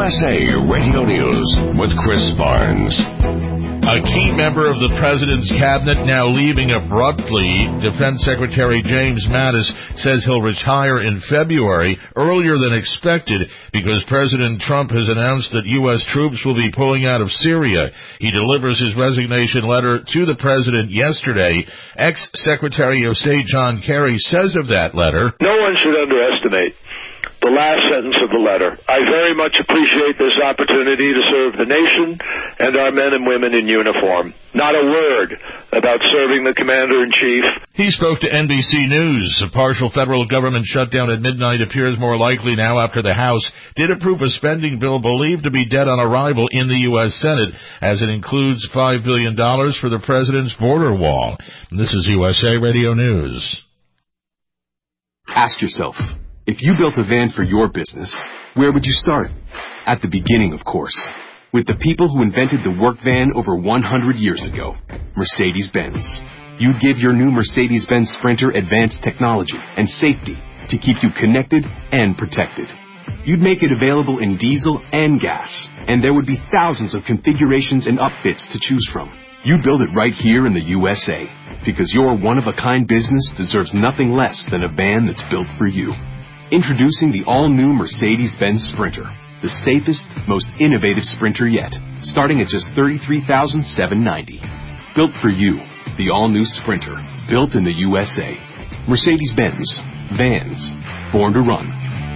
USA Radio News with Chris Barnes. A key member of the president's cabinet now leaving abruptly, Defense Secretary James Mattis says he'll retire in February, earlier than expected, because President Trump has announced that U.S. troops will be pulling out of Syria. He delivers his resignation letter to the president yesterday. Ex-Secretary of State John Kerry says of that letter, "No one should underestimate the last sentence of the letter. I very much appreciate this opportunity to serve the nation and our men and women in uniform. Not a word about serving the Commander-in-Chief." He spoke to NBC News. A partial federal government shutdown at midnight appears more likely now after the House did approve a spending bill believed to be dead on arrival in the U.S. Senate, as it includes $5 billion for the president's border wall. This is USA Radio News. Ask yourself, if you built a van for your business, where would you start? At the beginning, of course, with the people who invented the work van over 100 years ago, Mercedes-Benz. You'd give your new Mercedes-Benz Sprinter advanced technology and safety to keep you connected and protected. You'd make it available in diesel and gas, and there would be thousands of configurations and upfits to choose from. You build it right here in the USA, because your one-of-a-kind business deserves nothing less than a van that's built for you. Introducing the all-new Mercedes-Benz Sprinter, the safest, most innovative Sprinter yet, starting at just $33,790. Built for you, the all-new Sprinter, built in the USA. Mercedes-Benz, vans, born to run.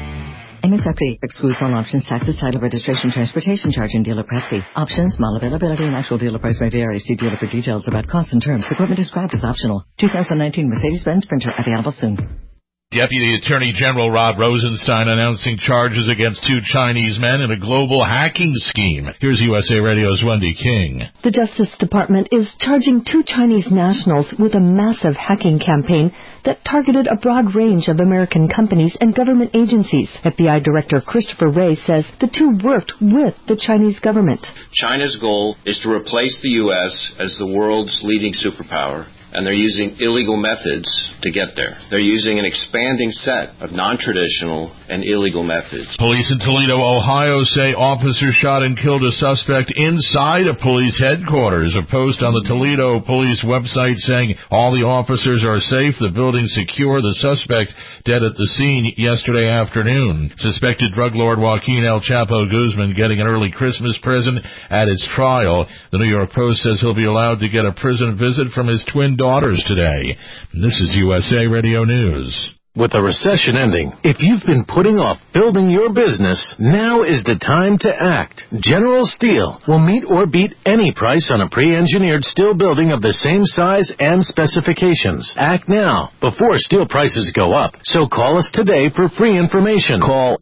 MSRP excludes all options, taxes, title, registration, transportation charge, and dealer prep fee. Options, model availability, and actual dealer price may vary. See dealer for details about costs and terms. Equipment described as optional. 2019 Mercedes-Benz Sprinter available soon. Deputy Attorney General Rod Rosenstein announcing charges against 2 Chinese men in a global hacking scheme. Here's USA Radio's Wendy King. The Justice Department is charging 2 Chinese nationals with a massive hacking campaign that targeted a broad range of American companies and government agencies. FBI Director Christopher Wray says the 2 worked with the Chinese government. China's goal is to replace the U.S. as the world's leading superpower, and they're using illegal methods to get there. They're using an expanding set of non-traditional and illegal methods. Police in Toledo, Ohio say officers shot and killed a suspect inside a police headquarters. A post on the Toledo police website saying all the officers are safe, the building secure, the suspect dead at the scene yesterday afternoon. Suspected drug lord Joaquin El Chapo Guzman getting an early Christmas present at his trial. The New York Post says he'll be allowed to get a prison visit from his twin daughters today. This is USA Radio News. With the recession ending, if you've been putting off building your business, now is the time to act. General Steel will meet or beat any price on a pre-engineered steel building of the same size and specifications. Act now, before steel prices go up. So call us today for free information. Call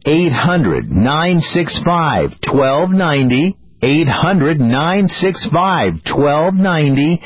800-965-1290. 800-965-1290,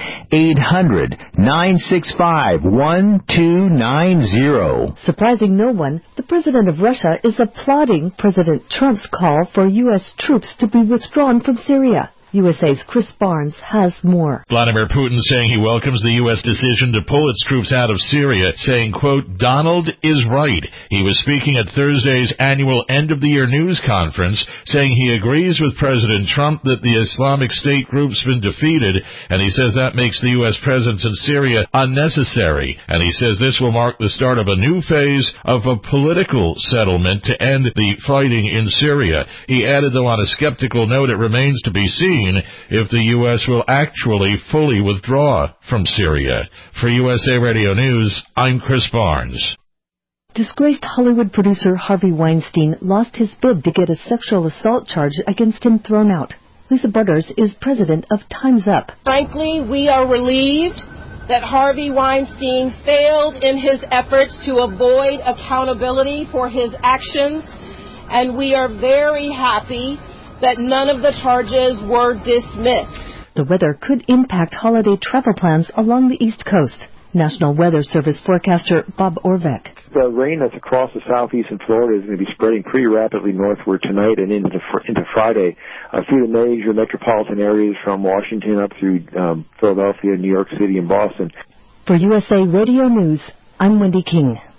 800-965-1290. Surprising no one, the president of Russia is applauding President Trump's call for U.S. troops to be withdrawn from Syria. USA's Chris Barnes has more. Vladimir Putin saying he welcomes the U.S. decision to pull its troops out of Syria, saying, quote, "Donald is right." He was speaking at Thursday's annual end-of-the-year news conference, saying he agrees with President Trump that the Islamic State group's been defeated, and he says that makes the U.S. presence in Syria unnecessary. And he says this will mark the start of a new phase of a political settlement to end the fighting in Syria. He added, though on a skeptical note, it remains to be seen if the U.S. will actually fully withdraw from Syria. For USA Radio News, I'm Chris Barnes. Disgraced Hollywood producer Harvey Weinstein lost his bid to get a sexual assault charge against him thrown out. Lisa Butters is president of Time's Up. Frankly, we are relieved that Harvey Weinstein failed in his efforts to avoid accountability for his actions, and we are very happy that none of the charges were dismissed. The weather could impact holiday travel plans along the East Coast. National Weather Service forecaster Bob Orvek. The rain that's across the southeastern Florida is going to be spreading pretty rapidly northward tonight and into Friday through the major metropolitan areas from Washington up through Philadelphia, New York City, and Boston. For USA Radio News, I'm Wendy King.